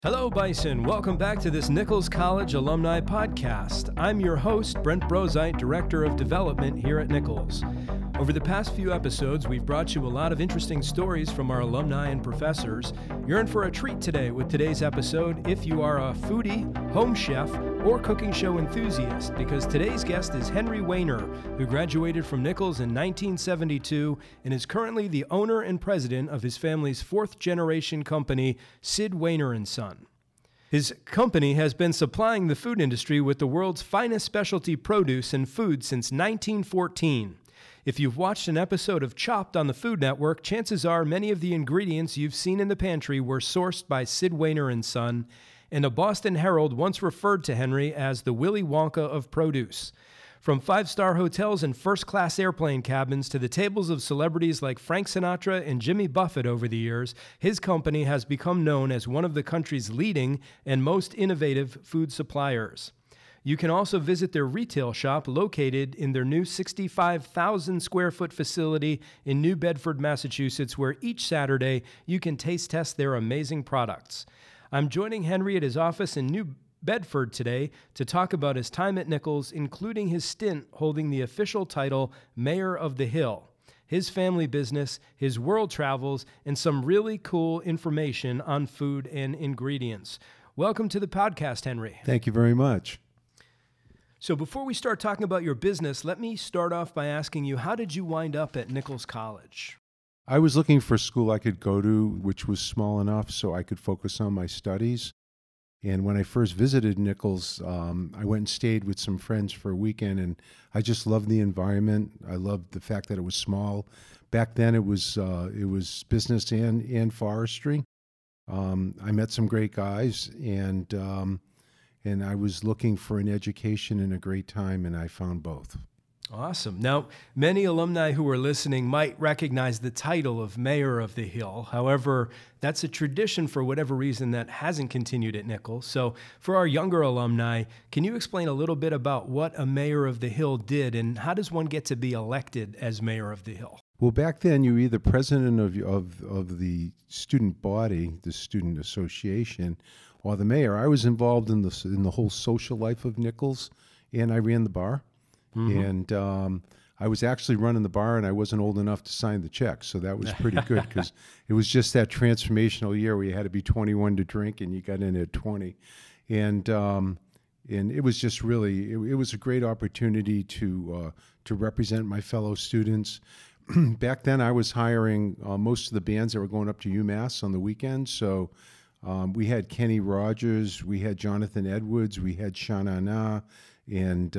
Hello, Bison. Welcome back to this Nichols College Alumni Podcast. I'm your host, Brent Brozite, Director of Development here at Nichols. Over the past few episodes, we've brought you a lot of interesting stories from our alumni and professors. You're in for a treat today with today's episode if you are a foodie, home chef, or cooking show enthusiast, because today's guest is Henry Wehner, who graduated from Nichols in 1972 and is currently the owner and president of his family's fourth-generation company, Sid Wehner & Son. His company has been supplying the food industry with the world's finest specialty produce and food since 1914. If you've watched an episode of Chopped on the Food Network, chances are many of the ingredients you've seen in the pantry were sourced by Sid Wehner & Son, and the Boston Herald once referred to Henry as the Willy Wonka of produce. From five-star hotels and first-class airplane cabins to the tables of celebrities like Frank Sinatra and Jimmy Buffett over the years, his company has become known as one of the country's leading and most innovative food suppliers. You can also visit their retail shop located in their new 65,000 square foot facility in New Bedford, Massachusetts, where each Saturday you can taste test their amazing products. I'm joining Henry at his office in New Bedford today to talk about his time at Nichols, including his stint holding the official title Mayor of the Hill, his family business, his world travels, and some really cool information on food and ingredients. Welcome to the podcast, Henry. Thank you very much. So before we start talking about your business, let me start off by asking you, how did you wind up at Nichols College? I was looking for a school I could go to, which was small enough so I could focus on my studies. And when I first visited Nichols, I went and stayed with some friends for a weekend, and I just loved the environment. I loved the fact that it was small. Back then, it was business and forestry. I met some great guys, and I was looking for an education and a great time, and I found both. Awesome. Now, many alumni who are listening might recognize the title of Mayor of the Hill. However, that's a tradition for whatever reason that hasn't continued at Nichols. So for our younger alumni, can you explain a little bit about what a Mayor of the Hill did, and how does one get to be elected as Mayor of the Hill? Well, back then, you were either president of the student body, the student association, or the mayor. I was involved in the whole social life of Nichols, and I ran the bar. Mm-hmm. And I was actually running the bar, and I wasn't old enough to sign the check, so that was pretty good because it was just that transformational year where you had to be 21 to drink, and you got in at 20, and it was just really it was a great opportunity to represent my fellow students. Back then, I was hiring most of the bands that were going up to UMass on the weekends, so we had Kenny Rogers, we had Jonathan Edwards, we had Sha Na Na, and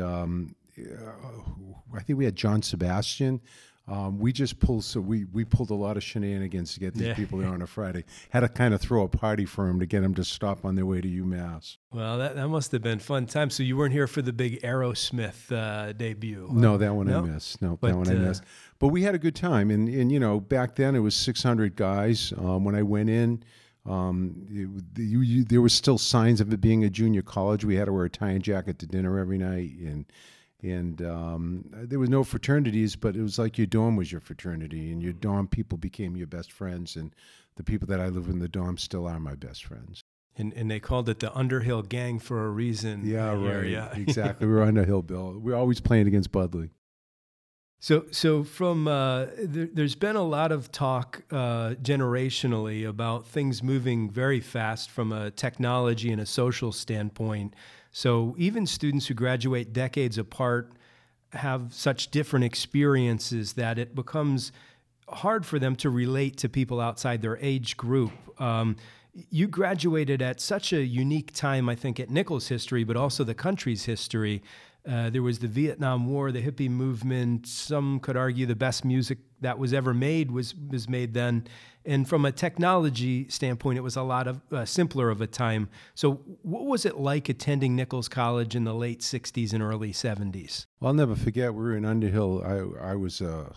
I think we had John Sebastian. We just pulled we pulled a lot of shenanigans to get these people there on a Friday. Had to kind of throw a party for them to get them to stop on their way to UMass. Well, that must have been fun time. So you weren't here for the big Aerosmith debut? No, that one I missed. No, that one I missed. But we had a good time, and you know, back then it was 600 guys. When I went in, there were still signs of it being a junior college. We had to wear a tie and jacket to dinner every night, and there was no fraternities, but it was like your dorm was your fraternity, and your dorm people became your best friends, and the people that I live in the dorm still are my best friends. And they called it the Underhill Gang for a reason. Yeah, right. Yeah. Exactly. We were Underhill, Bill. We were always playing against Budley. So from there's been a lot of talk generationally about things moving very fast from a technology and a social standpoint. So even students who graduate decades apart have such different experiences that it becomes hard for them to relate to people outside their age group. You graduated at such a unique time, I think, at Nichols history, but also the country's history. There was the Vietnam War, the hippie movement. Some could argue the best music that was ever made was made then. And from a technology standpoint, it was a lot of simpler of a time. So what was it like attending Nichols College in the late 60s and early 70s? Well, I'll never forget, we were in Underhill. I was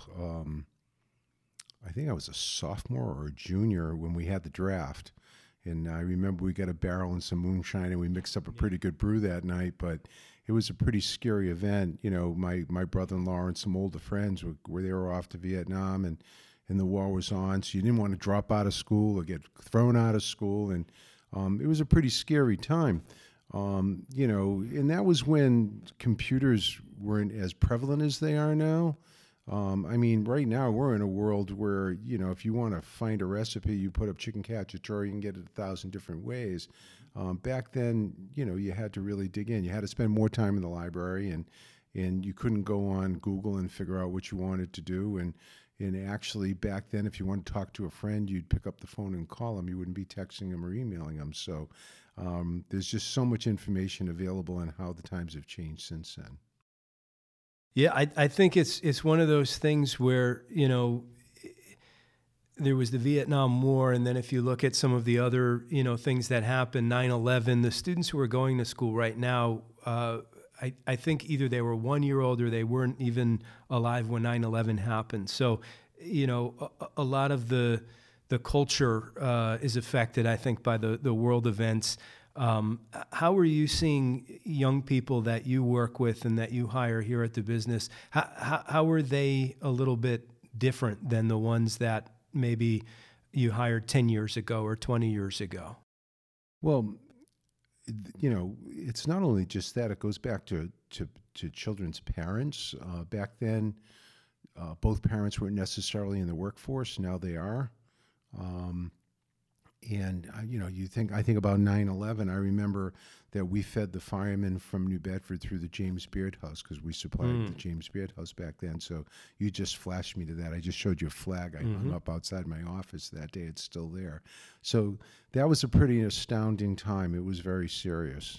I think I was a sophomore or a junior when we had the draft. And I remember we got a barrel and some moonshine, and we mixed up a pretty good brew that night. But it was a pretty scary event. You know, my brother-in-law and some older friends were they were off to Vietnam, and the war was on. So you didn't want to drop out of school or get thrown out of school. And It was a pretty scary time. And that was when computers weren't as prevalent as they are now. Right now we're in a world where, if you want to find a recipe, you put up chicken cacciatore, you can get it 1,000 different ways. Back then, you had to really dig in. You had to spend more time in the library, and you couldn't go on Google and figure out what you wanted to do. And actually, back then, if you wanted to talk to a friend, you'd pick up the phone and call them. You wouldn't be texting them or emailing them. So there's just so much information available on how the times have changed since then. Yeah, I think it's one of those things where, there was the Vietnam War, and then if you look at some of the other, things that happened, 9/11, the students who are going to school right now, I think either they were 1 year old or they weren't even alive when 9/11 happened. So, a lot of the culture is affected, I think, by the world events. How are you seeing young people that you work with and that you hire here at the business? How are they a little bit different than the ones that maybe you hired 10 years ago or 20 years ago? Well, it's not only just that. It goes back to children's parents. Back then, both parents weren't necessarily in the workforce. Now they are. I think about 9/11. I remember that we fed the firemen from New Bedford through the James Beard House because we supplied the James Beard House back then. So you just flashed me to that. I just showed you a flag I hung up outside my office that day. It's still there. So that was a pretty astounding time. It was very serious.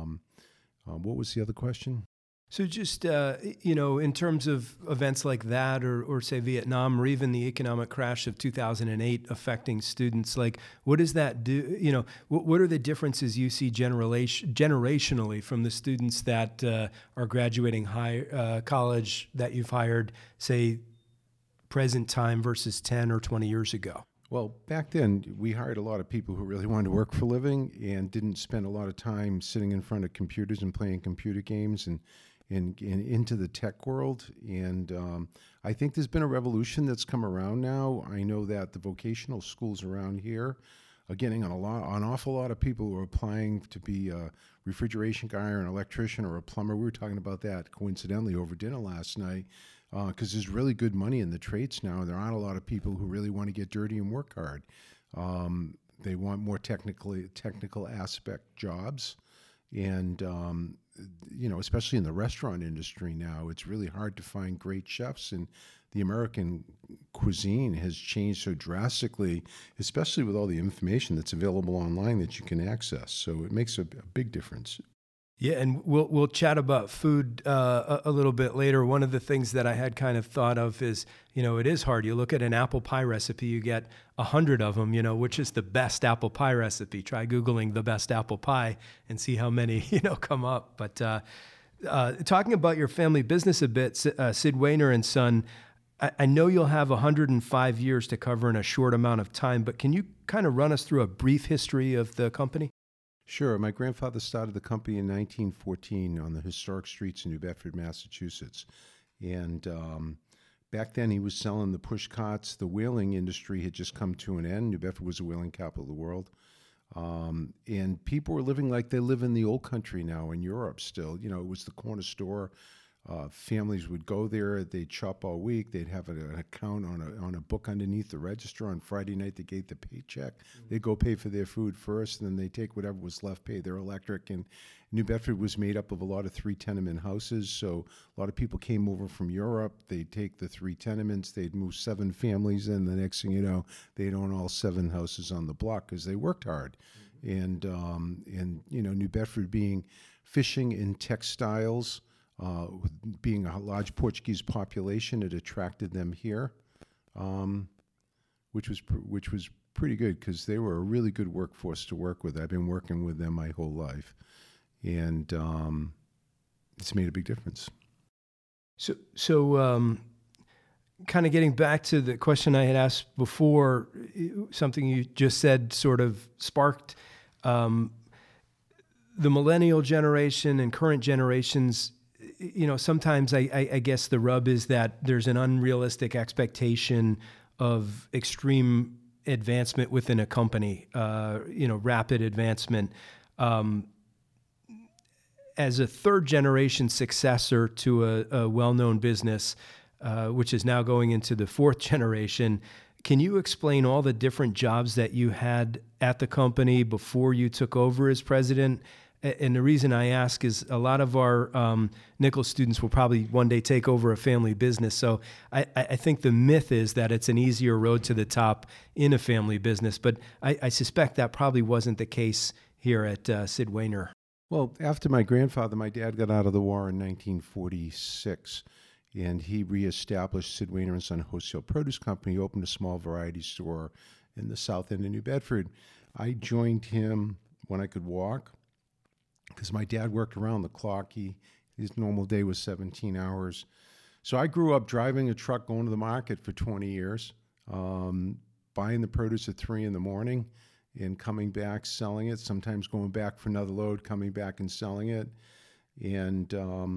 What was the other question? So just, in terms of events like that or say Vietnam or even the economic crash of 2008 affecting students, like what does that do? What are the differences you see generationally from the students that are graduating college that you've hired, say, present time versus 10 or 20 years ago? Well, back then, we hired a lot of people who really wanted to work for a living and didn't spend a lot of time sitting in front of computers and playing computer games and into the tech world. And I think there's been a revolution that's come around now. I know that the vocational schools around here are getting an awful lot of people who are applying to be a refrigeration guy or an electrician or a plumber. We were talking about that coincidentally over dinner last night because there's really good money in the trades now. There aren't a lot of people who really want to get dirty and work hard. They want more technical aspect jobs. And, especially in the restaurant industry now, it's really hard to find great chefs. And the American cuisine has changed so drastically, especially with all the information that's available online that you can access. So it makes a big difference. Yeah, and we'll chat about food a little bit later. One of the things that I had kind of thought of is, it is hard. You look at an apple pie recipe, you get 100 of them, which is the best apple pie recipe. Try Googling the best apple pie and see how many, come up. But talking about your family business a bit, Sid Wehner and Son, I know you'll have 105 years to cover in a short amount of time, but can you kind of run us through a brief history of the company? Sure. My grandfather started the company in 1914 on the historic streets in New Bedford, Massachusetts. And back then he was selling the push carts. The whaling industry had just come to an end. New Bedford was the whaling capital of the world. And people were living like they live in the old country now in Europe still. It was the corner store. Families would go there. They'd shop all week. They'd have an account on a book underneath the register. On Friday night, they get the paycheck. They'd go pay for their food first, and then they take whatever was left, pay their electric. And New Bedford was made up of a lot of 3 tenement houses. So a lot of people came over from Europe. They'd take the 3 tenements. They'd move 7 families in. The next thing you know, they'd own all 7 houses on the block because they worked hard. And New Bedford being fishing and textiles, being a large Portuguese population, it attracted them here, which was pretty good because they were a really good workforce to work with. I've been working with them my whole life, and it's made a big difference. So kind of getting back to the question I had asked before, something you just said sort of sparked the millennial generation and current generations. Sometimes I guess the rub is that there's an unrealistic expectation of extreme advancement within a company, rapid advancement. As a third generation successor to a well-known business, which is now going into the fourth generation, can you explain all the different jobs that you had at the company before you took over as president? And the reason I ask is a lot of our Nichols students will probably one day take over a family business. So I think the myth is that it's an easier road to the top in a family business, but I suspect that probably wasn't the case here at Sid Wainer. Well, after my grandfather, my dad got out of the war in 1946, and he reestablished Sid Wainer & Son Wholesale Produce Company. He opened a small variety store in the south end of New Bedford. I joined him when I could walk, because my dad worked around the clock. His normal day was 17 hours. So I grew up driving a truck, going to the market for 20 years, buying the produce at 3 in the morning and coming back, selling it, sometimes going back for another load, coming back and selling it. And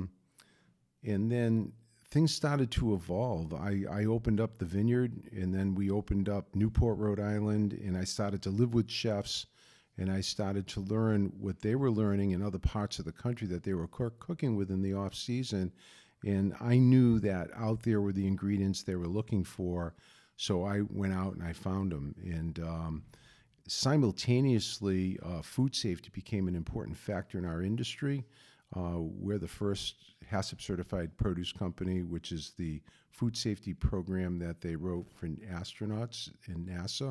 then things started to evolve. I opened up the vineyard, and then we opened up Newport, Rhode Island, and I started to live with chefs, and I started to learn what they were learning in other parts of the country that they were cooking with in the off season. And I knew that out there were the ingredients they were looking for. So I went out and I found them. And simultaneously, food safety became an important factor in our industry. We're the first HACCP certified produce company, which is the food safety program that they wrote for astronauts in NASA.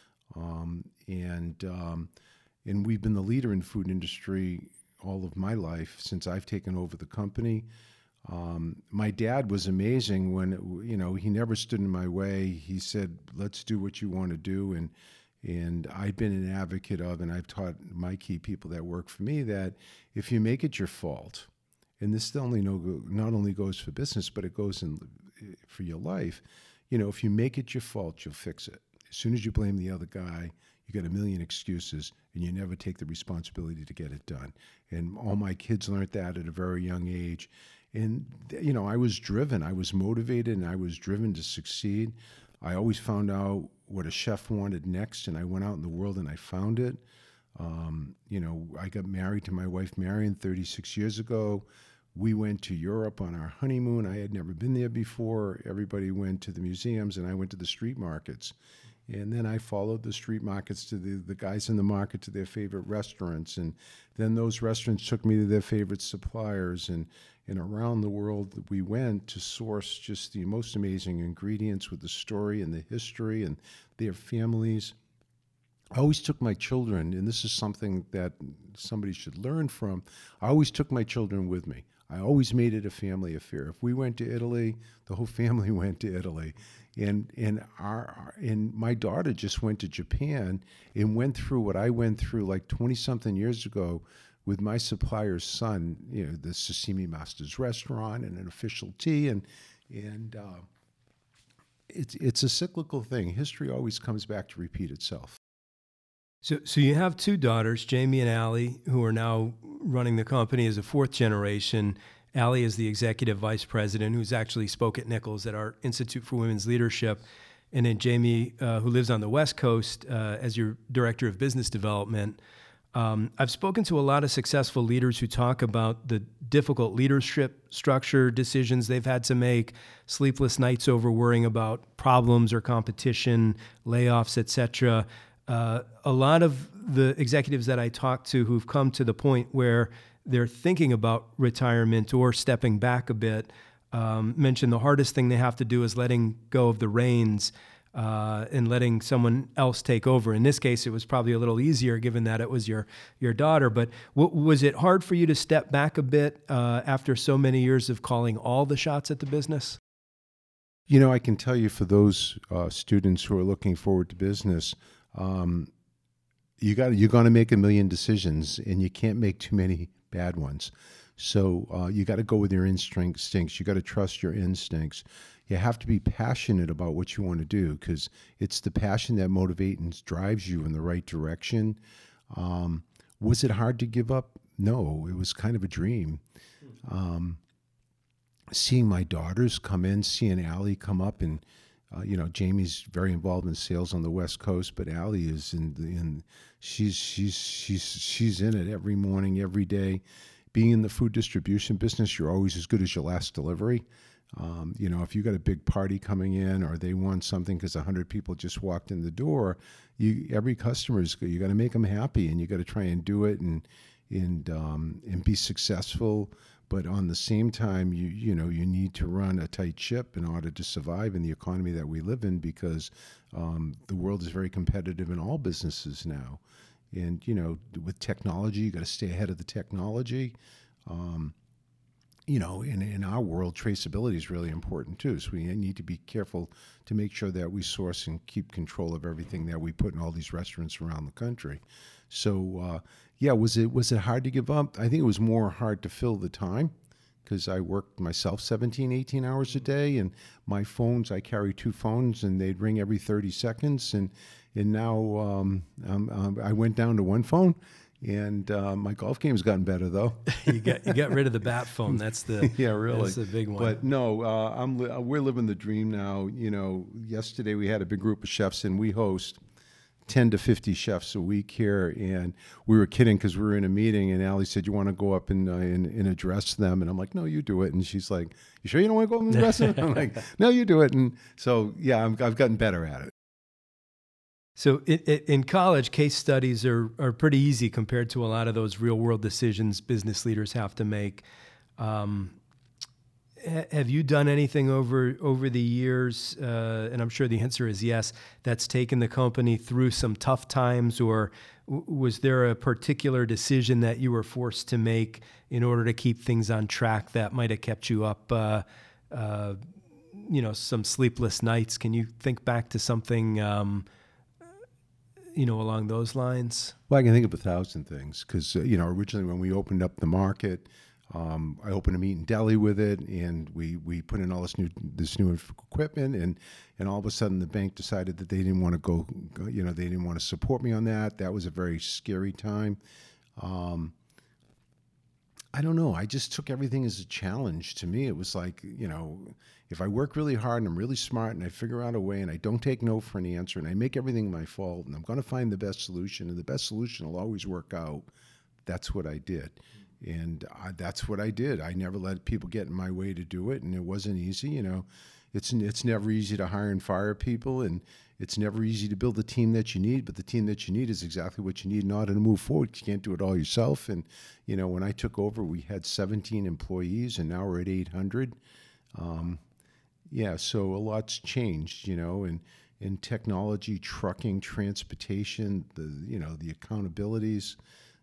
And we've been the leader in food industry all of my life since I've taken over the company. My dad was amazing when, he never stood in my way. He said, let's do what you want to do. And I've been an advocate of, and I've taught my key people that work for me, that if you make it your fault, and this not only goes for business, but it goes for your life, if you make it your fault, you'll fix it. As soon as you blame the other guy, you got a million excuses, and you never take the responsibility to get it done. And all my kids learned that at a very young age. And, I was driven, I was motivated, and I was driven to succeed. I always found out what a chef wanted next, and I went out in the world and I found it. I got married to my wife, Marion, 36 years ago. We went to Europe on our honeymoon. I had never been there before. Everybody went to the museums, and I went to the street markets. And then I followed the street markets to the guys in the market to their favorite restaurants. And then those restaurants took me to their favorite suppliers. And around the world we went to source just the most amazing ingredients with the story and the history and their families. I always took my children, and this is something that somebody should learn from. I always took my children with me. I always made it a family affair. If we went to Italy, the whole family went to Italy. And my daughter just went to Japan and went through what I went through like 20-something years ago with my supplier's son, the Sashimi Master's Restaurant and an official tea. And it's a cyclical thing. History always comes back to repeat itself. So you have two daughters, Jamie and Allie, who are now running the company as a fourth generation. Allie is the executive vice president, who's actually spoke at Nichols at our Institute for Women's Leadership. And then Jamie, who lives on the West Coast as your director of business development. I've spoken to a lot of successful leaders who talk about the difficult leadership structure decisions they've had to make, sleepless nights over worrying about problems or competition, layoffs, etc. A lot of the executives that I talk to who've come to the point where they're thinking about retirement or stepping back a bit mention the hardest thing they have to do is letting go of the reins and letting someone else take over. In this case, it was probably a little easier given that it was your daughter. But was it hard for you to step back a bit after so many years of calling all the shots at the business? I can tell you for those students who are looking forward to business, you're going to make a million decisions, and you can't make too many bad ones. So you got to go with your instincts. You got to trust your instincts. You have to be passionate about what you want to do, because it's the passion that motivates and drives you in the right direction. Was it hard to give up? No, it was kind of a dream. Seeing my daughters come in, seeing Allie come up and Jamie's very involved in sales on the West Coast, but Allie is she's in it every morning, every day. Being in the food distribution business, you're always as good as your last delivery. If you got a big party coming in, or they want something because 100 people just walked in the door, every customer you got to make them happy, and you got to try and do it and be successful. But on the same time, you need to run a tight ship in order to survive in the economy that we live in, because the world is very competitive in all businesses now. And, with technology, you got to stay ahead of the technology. In our world, traceability is really important too. So we need to be careful to make sure that we source and keep control of everything that we put in all these restaurants around the country. So, was it hard to give up? I think it was more hard to fill the time, because I worked myself 17, 18 hours a day, and my phones, I carry 2 phones, and they'd ring every 30 seconds. And now I went down to 1 phone. And my golf game's gotten better, though. you got rid of the bat phone. That's the really. That's the big one. But no, we're living the dream now. Yesterday we had a big group of chefs, and we host 10 to 50 chefs a week here. And we were kidding because we were in a meeting, and Allie said, "You want to go up and address them?" And I'm like, "No, you do it." And she's like, "You sure you don't want to go up and address them?" I'm like, "No, you do it." And so I've gotten better at it. So in college, case studies are pretty easy compared to a lot of those real world decisions business leaders have to make. Have you done anything over the years, and I'm sure the answer is yes, that's taken the company through some tough times, or was there a particular decision that you were forced to make in order to keep things on track that might have kept you up some sleepless nights? Can you think back to something along those lines? Well, I can think of 1,000 things, because, originally when we opened up the market, I opened a meat and deli with it, and we put in all this new equipment, and all of a sudden the bank decided that they didn't want to go, they didn't want to support me on that. That was a very scary time. I don't know. I just took everything as a challenge. To me, it was like, if I work really hard and I'm really smart and I figure out a way and I don't take no for an answer and I make everything my fault and I'm going to find the best solution, and the best solution will always work out, that's what I did. And that's what I did. I never let people get in my way to do it, and it wasn't easy. It's never easy to hire and fire people, and it's never easy to build the team that you need, but the team that you need is exactly what you need in order to move forward. You can't do it all yourself. And, when I took over, we had 17 employees, and now we're at 800. So a lot's changed, in technology, trucking, transportation, the accountabilities.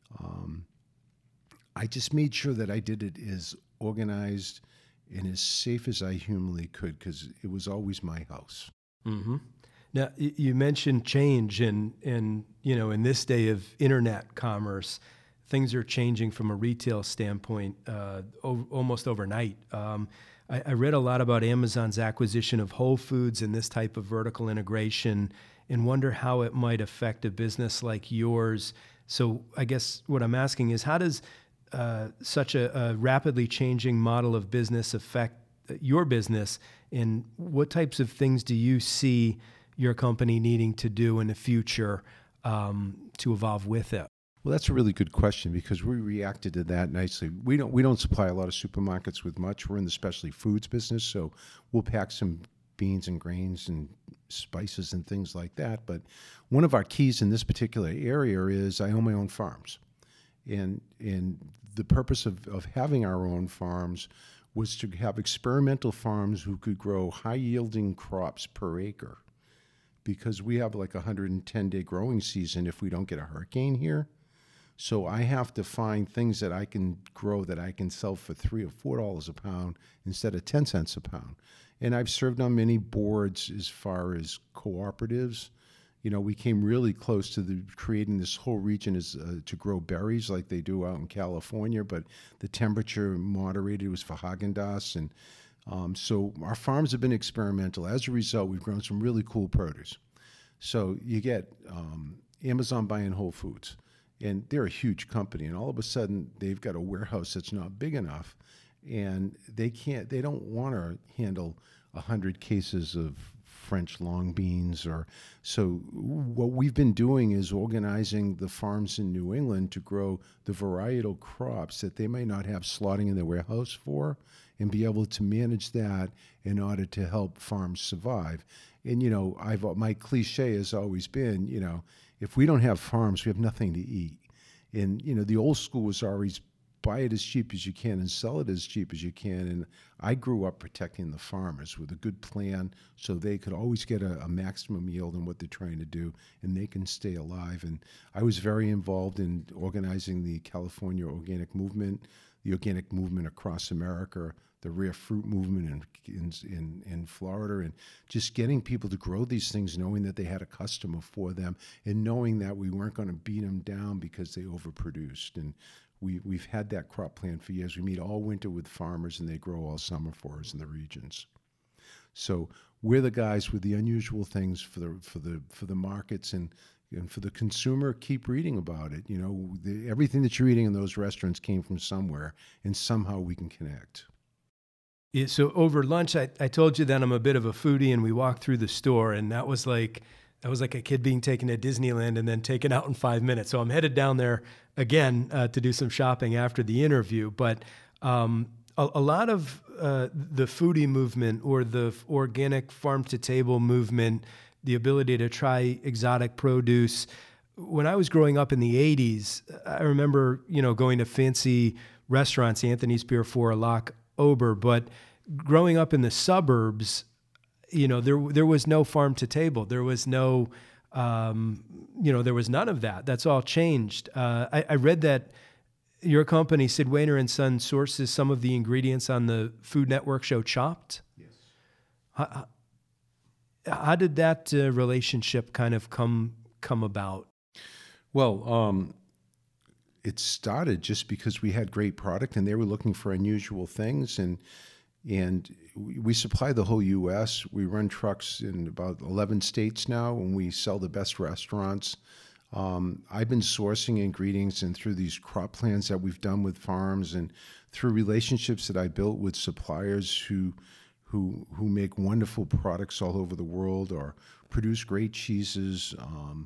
I just made sure that I did it as organized and as safe as I humanly could, because it was always my house. Mm-hmm. Now, you mentioned change, and in this day of internet commerce, things are changing from a retail standpoint almost overnight. I read a lot about Amazon's acquisition of Whole Foods and this type of vertical integration, and wonder how it might affect a business like yours. So I guess what I'm asking is, how does such a rapidly changing model of business affect your business, and what types of things do you see your company needing to do in the future to evolve with it? Well, that's a really good question, because we reacted to that nicely. We don't supply a lot of supermarkets with much. We're in the specialty foods business, so we'll pack some beans and grains and spices and things like that. But one of our keys in this particular area is I own my own farms. And the purpose of having our own farms was to have experimental farms who could grow high-yielding crops per acre, because we have like a 110-day growing season if we don't get a hurricane here. So I have to find things that I can grow that I can sell for $3 or $4 a pound instead of 10 cents a pound. And I've served on many boards as far as cooperatives. We came really close to creating this whole region to grow berries like they do out in California, but the temperature moderated was for Haagen-Dazs. And so our farms have been experimental. As a result, we've grown some really cool produce. So you get Amazon buying Whole Foods, and they're a huge company, and all of a sudden they've got a warehouse that's not big enough, and they don't want to handle 100 cases of French long beans. Or so what we've been doing is organizing the farms in New England to grow the varietal crops that they may not have slotting in their warehouse for, and be able to manage that in order to help farms survive. And my cliche has always been, if we don't have farms, we have nothing to eat. And the old school was always buy it as cheap as you can and sell it as cheap as you can. And I grew up protecting the farmers with a good plan so they could always get a maximum yield in what they're trying to do, and they can stay alive. And I was very involved in organizing the California organic movement, the organic movement across America, the rare fruit movement in Florida, and just getting people to grow these things, knowing that they had a customer for them, and knowing that we weren't going to beat them down because they overproduced. And we've had that crop plan for years. We meet all winter with farmers, and they grow all summer for us in the regions. So we're the guys with the unusual things for the markets and for the consumer. Keep reading about it. Everything that you're eating in those restaurants came from somewhere, and somehow we can connect. Yeah, so over lunch, I told you that I'm a bit of a foodie, and we walked through the store, and that was like a kid being taken to Disneyland and then taken out in 5 minutes. So I'm headed down there again to do some shopping after the interview. But a lot of the foodie movement, or the organic farm-to-table movement, the ability to try exotic produce. When I was growing up in the 80s, I remember, going to fancy restaurants, Anthony's Pier 4, Loch Ober. But growing up in the suburbs, there was no farm to table. There was no, there was none of that. That's all changed. I read that your company, Sid Wainer and Son, sources some of the ingredients on the Food Network show Chopped. Yes. How did that relationship kind of come about? Well, it started just because we had great product, and they were looking for unusual things, and we supply the whole U.S. We run trucks in about 11 states now, and we sell the best restaurants. I've been sourcing ingredients, and through these crop plans that we've done with farms, and through relationships that I built with suppliers who make wonderful products all over the world or produce great cheeses.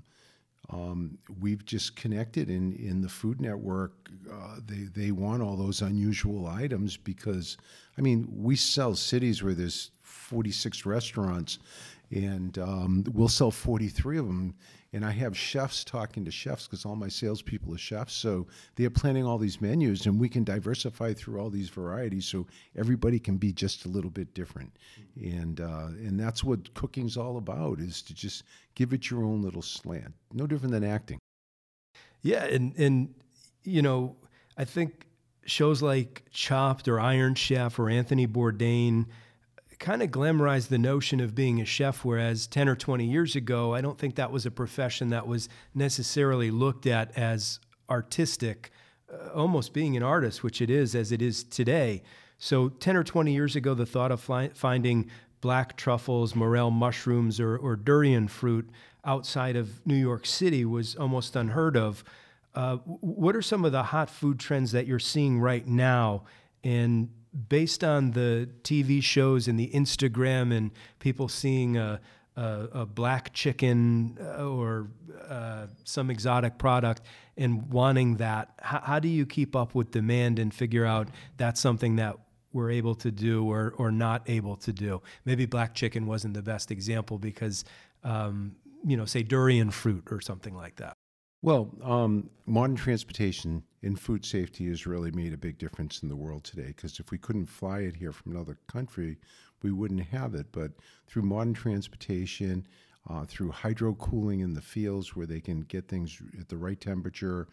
We've just connected in the Food Network. They want all those unusual items because, we sell cities where there's 46 restaurants, and we'll sell 43 of them. And I have chefs talking to chefs because all my salespeople are chefs. So they're planning all these menus, and we can diversify through all these varieties so everybody can be just a little bit different. And that's what cooking's all about, is to just give it your own little slant. No different than acting. Yeah, and I think shows like Chopped or Iron Chef or Anthony Bourdain kind of glamorized the notion of being a chef, whereas 10 or 20 years ago, I don't think that was a profession that was necessarily looked at as artistic, almost being an artist, which it is as it is today. So 10 or 20 years ago, the thought of finding black truffles, morel mushrooms, or durian fruit outside of New York City was almost unheard of. What are some of the hot food trends that you're seeing right now? And based on the TV shows and the Instagram and people seeing a black chicken or some exotic product and wanting that, how do you keep up with demand and figure out that's something that we're able to do or not able to do? Maybe black chicken wasn't the best example because, say durian fruit or something like that. Well, modern transportation in food safety has really made a big difference in the world today, because if we couldn't fly it here from another country, we wouldn't have it. But through modern transportation, through hydro cooling in the fields where they can get things at the right temperature,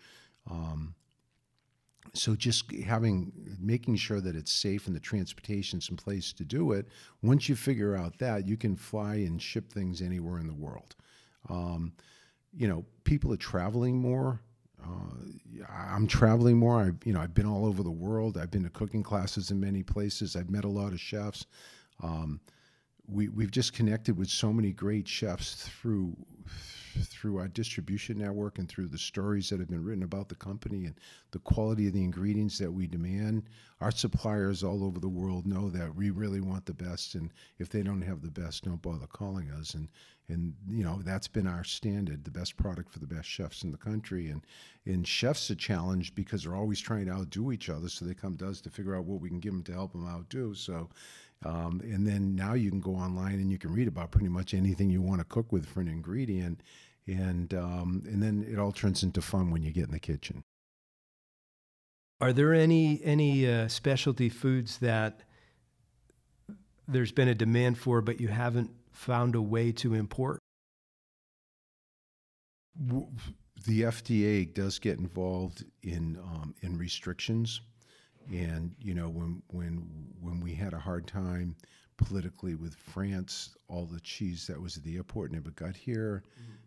so just making sure that it's safe and the transportation's in place to do it. Once you figure out that, you can fly and ship things anywhere in the world. People are traveling more. I'm traveling more. I've been all over the world. I've been to cooking classes in many places. I've met a lot of chefs. We've just connected with so many great chefs through through our distribution network and through the stories that have been written about the company and the quality of the ingredients that we demand, our suppliers all over the world know that we really want the best, and if they don't have the best, don't bother calling us. And that's been our standard, the best product for the best chefs in the country. And chefs are challenged because they're always trying to outdo each other, so they come to us to figure out what we can give them to help them outdo. So, and then now you can go online and you can read about pretty much anything you want to cook with for an ingredient, and then it all turns into fun when you get in the kitchen. Are there any specialty foods that there's been a demand for, but you haven't found a way to import? The FDA does get involved in restrictions, and when we had a hard time politically with France, all the cheese that was at the airport never got here.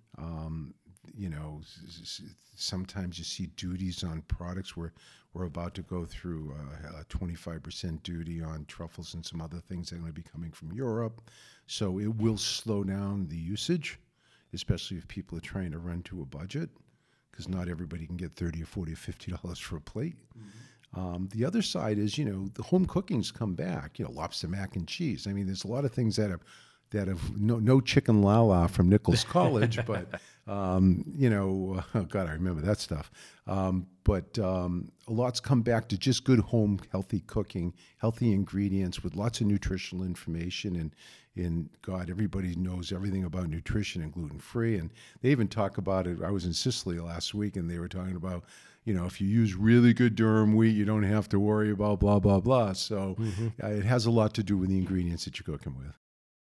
Sometimes you see duties on products where we're about to go through a 25% duty on truffles and some other things that are going to be coming from Europe. So it will slow down the usage, especially if people are trying to run to a budget, because not everybody can get $30 or $40 or $50 for a plate. The other side is, the home cooking's come back, lobster mac and cheese. I mean, there's a lot of things that have no chicken la-la from Nichols College, but, oh God, I remember that stuff. But a lot's come back to just good home, healthy cooking, healthy ingredients with lots of nutritional information. And God, everybody knows everything about nutrition and gluten-free. And they even talk about it. I was in Sicily last week, and they were talking about, if you use really good durum wheat, you don't have to worry about blah, blah, blah. So it has a lot to do with the ingredients that you're cooking with.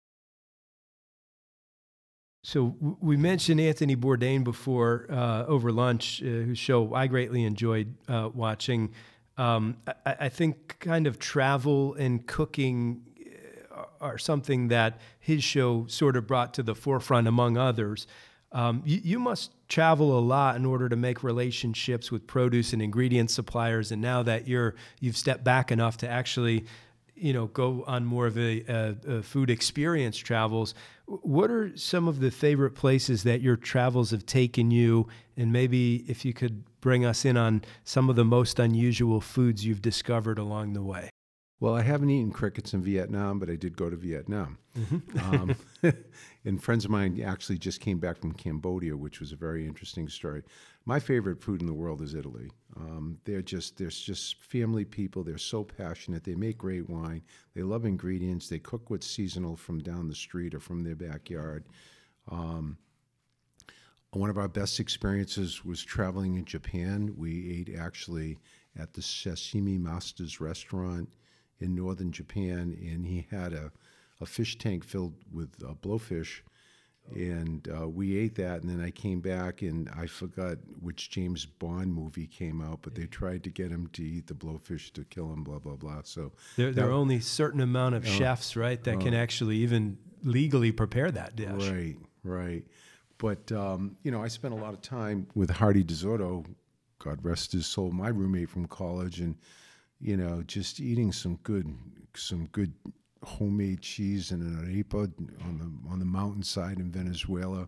So we mentioned Anthony Bourdain before over lunch, whose show I greatly enjoyed watching. I think kind of travel and cooking are something that his show sort of brought to the forefront, among others. You must travel a lot in order to make relationships with produce and ingredient suppliers. And now that you've stepped back enough to actually, go on more of a food experience travels, what are some of the favorite places that your travels have taken you? And maybe if you could bring us in on some of the most unusual foods you've discovered along the way. Well, I haven't eaten crickets in Vietnam, but I did go to Vietnam. And friends of mine actually just came back from Cambodia, which was a very interesting story. My favorite food in the world is Italy. There's just family people. They're so passionate. They make great wine. They love ingredients. They cook what's seasonal from down the street or from their backyard. One of our best experiences was traveling in Japan. We ate actually at the Sashimi Master's restaurant in northern Japan, and he had a fish tank filled with blowfish, and we ate that, and then I came back, and I forgot which James Bond movie came out, but they tried to get him to eat the blowfish to kill him, blah, blah, blah. So there are only a certain amount of chefs, right, that can actually even legally prepare that dish. Right. But, I spent a lot of time with Hardy DeSoto, God rest his soul, my roommate from college, and just eating some good homemade cheese and an arepa on the mountainside in Venezuela,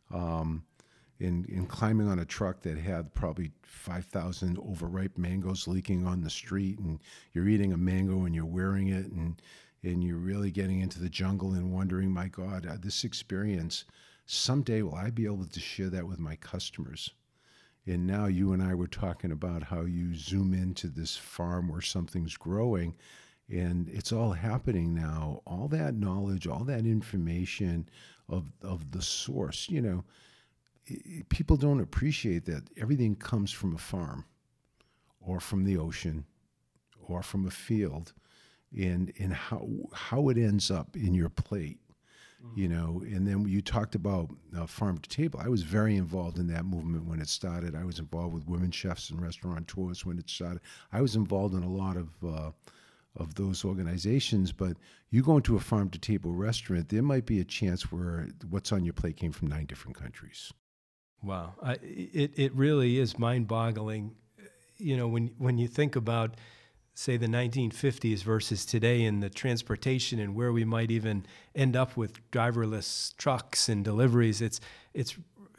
and climbing on a truck that had probably 5,000 overripe mangoes leaking on the street, and you're eating a mango and you're wearing it, and you're really getting into the jungle and wondering, my God, this experience, someday will I be able to share that with my customers? And now you and I were talking about how you zoom into this farm where something's growing, and it's all happening now. All that knowledge, all that information of the source, people don't appreciate that everything comes from a farm or from the ocean or from a field, and how it ends up in your plate. And then you talked about farm to table. I was very involved in that movement when it started. I was involved with women chefs and restaurateurs when it started. I was involved in a lot of those organizations. But you go into a farm to table restaurant, there might be a chance where what's on your plate came from 9 different countries. Wow, it really is mind-boggling. When you think about, say, the 1950s versus today, and the transportation and where we might even end up with driverless trucks and deliveries, it's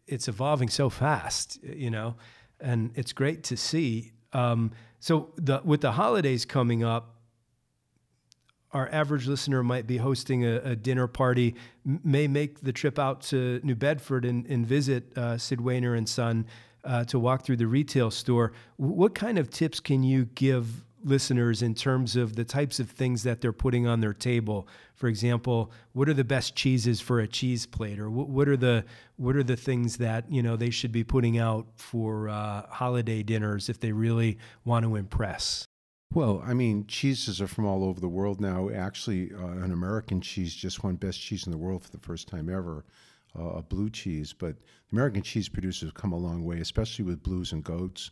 it's evolving so fast, and it's great to see. So with the holidays coming up, our average listener might be hosting a dinner party, may make the trip out to New Bedford and visit Sid Wainer and Son to walk through the retail store. What kind of tips can you give listeners in terms of the types of things that they're putting on their table? For example, what are the best cheeses for a cheese plate, or what are the things that they should be putting out for holiday dinners if they really want to impress? Well, I mean, cheeses are from all over the world now. Actually, an American cheese just won best cheese in the world for the first time ever, a blue cheese. But American cheese producers have come a long way, especially with blues and goats.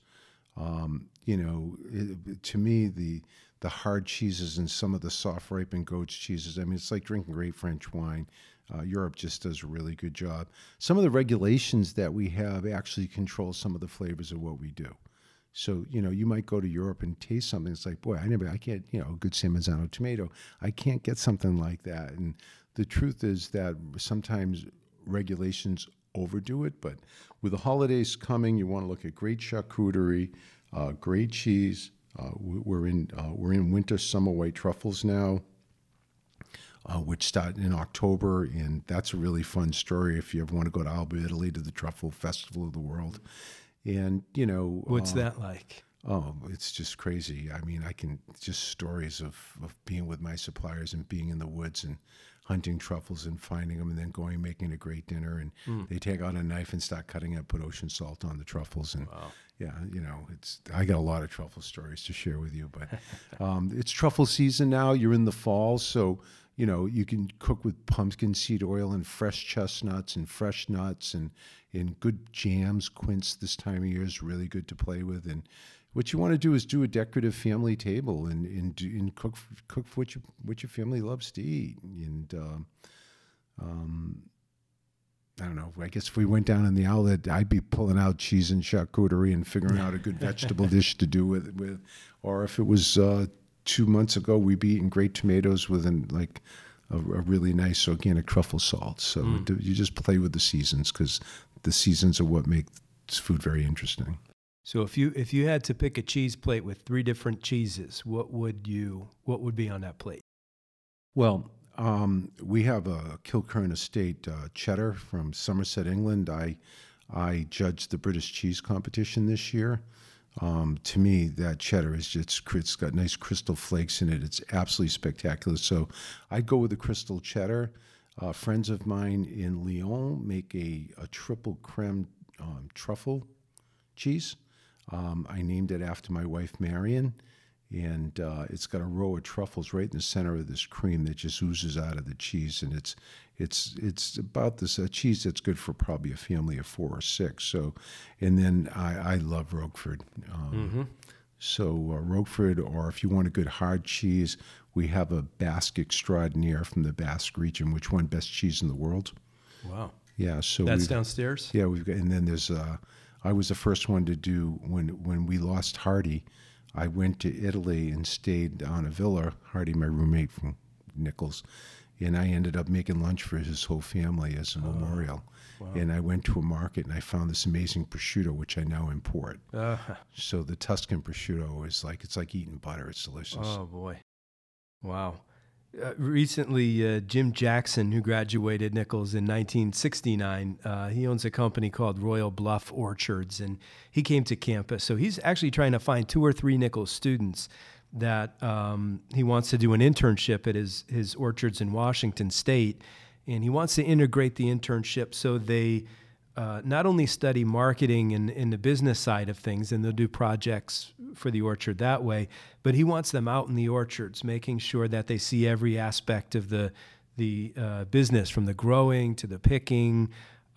To me, the hard cheeses and some of the soft ripened goat's cheeses, I mean, it's like drinking great French wine. Europe just does a really good job. Some of the regulations that we have actually control some of the flavors of what we do. So, you might go to Europe and taste something. It's like, boy, I can't, a good San Marzano tomato. I can't get something like that. And the truth is that sometimes regulations overdo it. But with the holidays coming, you want to look at great charcuterie, great cheese. We're in winter summer white truffles now, which start in October. And that's a really fun story if you ever want to go to Alba, Italy, to the Truffle Festival of the World. And, what's that like? Oh, it's just crazy. I mean, just stories of being with my suppliers and being in the woods and hunting truffles and finding them and then going, making a great dinner. And they take out a knife and start cutting it, put ocean salt on the truffles. And wow. Yeah, I got a lot of truffle stories to share with you, but it's truffle season now. You're in the fall. So, you can cook with pumpkin seed oil and fresh chestnuts and fresh nuts and good jams. Quince this time of year is really good to play with. And what you want to do is do a decorative family table and cook what your family loves to eat. And I don't know. I guess if we went down in the outlet, I'd be pulling out cheese and charcuterie and figuring out a good vegetable dish to do with. Or if it was 2 months ago, we'd be eating great tomatoes with a really nice organic truffle salt. So you just play with the seasons, because the seasons are what make food very interesting. So if you had to pick a cheese plate with 3 different cheeses, what would be on that plate? Well, we have a Kilkern Estate cheddar from Somerset, England. I judged the British cheese competition this year. To me, that cheddar it's got nice crystal flakes in it. It's absolutely spectacular. So I'd go with the crystal cheddar. Friends of mine in Lyon make a triple creme truffle cheese. I named it after my wife, Marion. And it's got a row of truffles right in the center of this cream that just oozes out of the cheese, and it's about this cheese that's good for probably a family of 4 or 6. So, and then I love Roquefort. So Roquefort, or if you want a good hard cheese, we have a Basque extraordinaire from the Basque region, which won best cheese in the world. Wow. Yeah. So that's downstairs. Yeah, we've got, and then there's I was the first one to do when we lost Hardy. I went to Italy and stayed on a villa, Hardy, my roommate from Nichols, and I ended up making lunch for his whole family as a memorial. Wow. And I went to a market and I found this amazing prosciutto, which I now import. So the Tuscan prosciutto is it's like eating butter. It's delicious. Oh, boy. Wow. Recently, Jim Jackson, who graduated Nichols in 1969, he owns a company called Royal Bluff Orchards, and he came to campus. So he's actually trying to find 2 or 3 Nichols students that he wants to do an internship at his orchards in Washington State, and he wants to integrate the internship so they not only study marketing and the business side of things, and they'll do projects for the orchard that way, but he wants them out in the orchards, making sure that they see every aspect of the business, from the growing to the picking.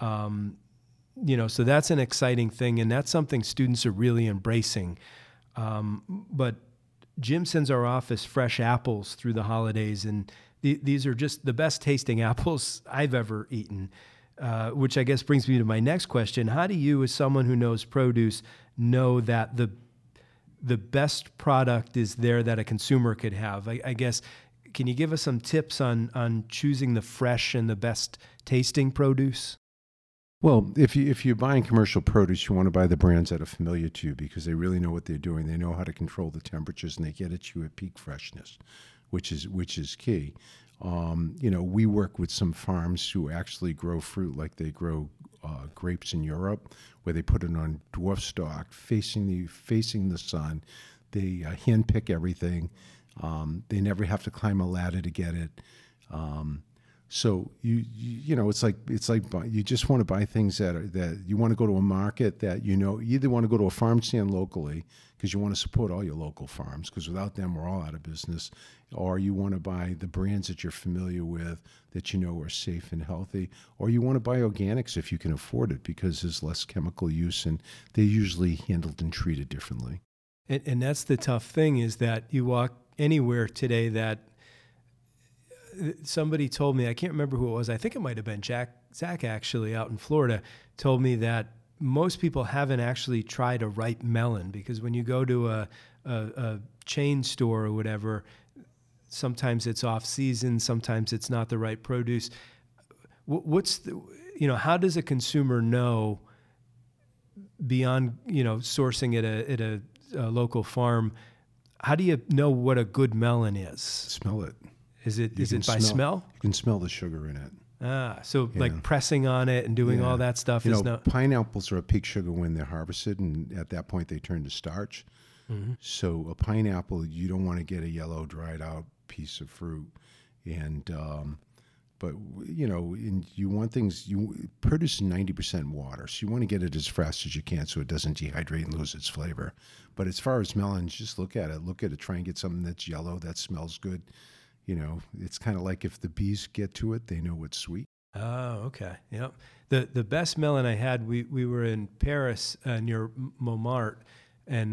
So that's an exciting thing, and that's something students are really embracing. But Jim sends our office fresh apples through the holidays, and these are just the best tasting apples I've ever eaten. Which I guess brings me to my next question. How do you, as someone who knows produce, know that the best product is there that a consumer could have? I guess, can you give us some tips on choosing the fresh and the best tasting produce? Well, if you're buying commercial produce, you want to buy the brands that are familiar to you because they really know what they're doing. They know how to control the temperatures, and they get at you at peak freshness, which is key. We work with some farms who actually grow fruit like they grow grapes in Europe, where they put it on dwarf stalk, facing the sun. They hand pick everything. They never have to climb a ladder to get it. So it's like you just want to buy things that you want to go to a market that you either want to go to a farm stand locally because you want to support all your local farms because without them we're all out of business, or you want to buy the brands that you're familiar with that you know are safe and healthy, or you want to buy organics if you can afford it because there's less chemical use and they're usually handled and treated differently. And that's the tough thing is that you walk anywhere today that somebody told me, I can't remember who it was, I think it might have been Zach actually out in Florida, told me that most people haven't actually tried a ripe melon because when you go to a chain store or whatever, sometimes it's off season, sometimes it's not the right produce. How does a consumer know beyond, sourcing at a local farm, how do you know what a good melon is? Smell it. Is it by smell? You can smell the sugar in it. Like pressing on it and doing all that stuff pineapples are a peak sugar when they're harvested, and at that point they turn to starch. Mm-hmm. So a pineapple, you don't want to get a yellow, dried out piece of fruit, and you want things. Produce is 90% water, so you want to get it as fast as you can so it doesn't dehydrate and lose its flavor. But as far as melons, just look at it. Try and get something that's yellow that smells good. It's kind of like if the bees get to it, they know it's sweet. Oh, okay. Yep. The best melon I had, we were in Paris near Montmartre, and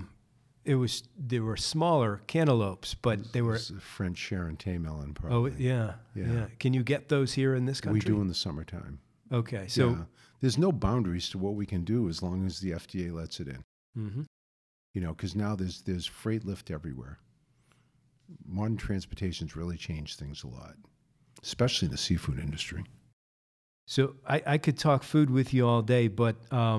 they were smaller cantaloupes, but they were a French Charentais melon. Probably. Oh, yeah. Can you get those here in this country? We do in the summertime. Okay, so there's no boundaries to what we can do as long as the FDA lets it in. Mm-hmm. Because now there's freight lift everywhere. Modern transportation's really changed things a lot, especially in the seafood industry. So I could talk food with you all day, but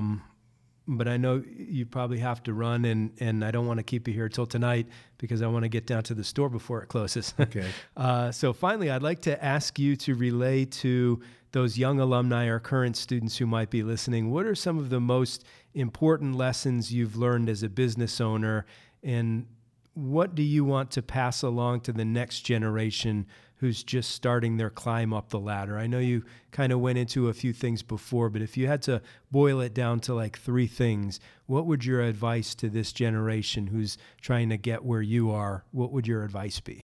I know you probably have to run, and I don't want to keep you here till tonight because I want to get down to the store before it closes. Okay. So finally, I'd like to ask you to relay to those young alumni or current students who might be listening, what are some of the most important lessons you've learned as a business owner, and what do you want to pass along to the next generation who's just starting their climb up the ladder? I know you kind of went into a few things before, but if you had to boil it down to like 3 things, what would your advice to this generation who's trying to get where you are, what would your advice be?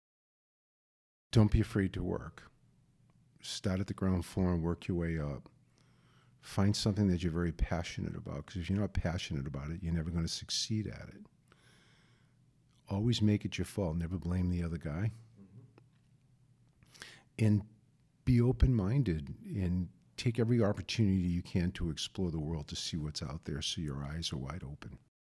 Don't be afraid to work. Start at the ground floor and work your way up. Find something that you're very passionate about, because if you're not passionate about it, you're never going to succeed at it. Always make it your fault. Never blame the other guy. Mm-hmm. And be open-minded and take every opportunity you can to explore the world to see what's out there so your eyes are wide open.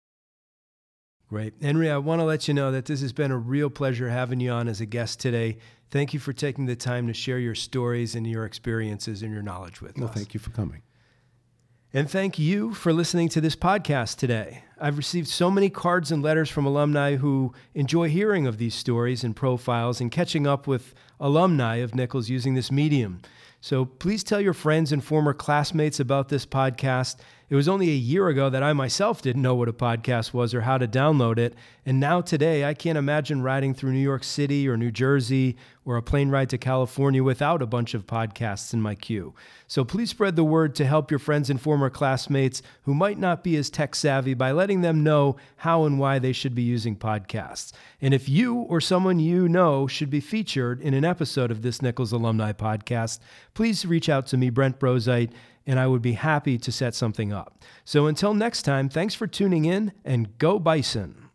Great. Henry, I want to let you know that this has been a real pleasure having you on as a guest today. Thank you for taking the time to share your stories and your experiences and your knowledge with us. Well, thank you for coming. And thank you for listening to this podcast today. I've received so many cards and letters from alumni who enjoy hearing of these stories and profiles and catching up with alumni of Nichols using this medium. So please tell your friends and former classmates about this podcast. It was only a year ago that I myself didn't know what a podcast was or how to download it. And now today, I can't imagine riding through New York City or New Jersey or a plane ride to California without a bunch of podcasts in my queue. So please spread the word to help your friends and former classmates who might not be as tech savvy by letting them know how and why they should be using podcasts. And if you or someone you know should be featured in an episode of this Nichols Alumni Podcast, please reach out to me, Brent Brozeit, and I would be happy to set something up. So until next time, thanks for tuning in, and go Bison.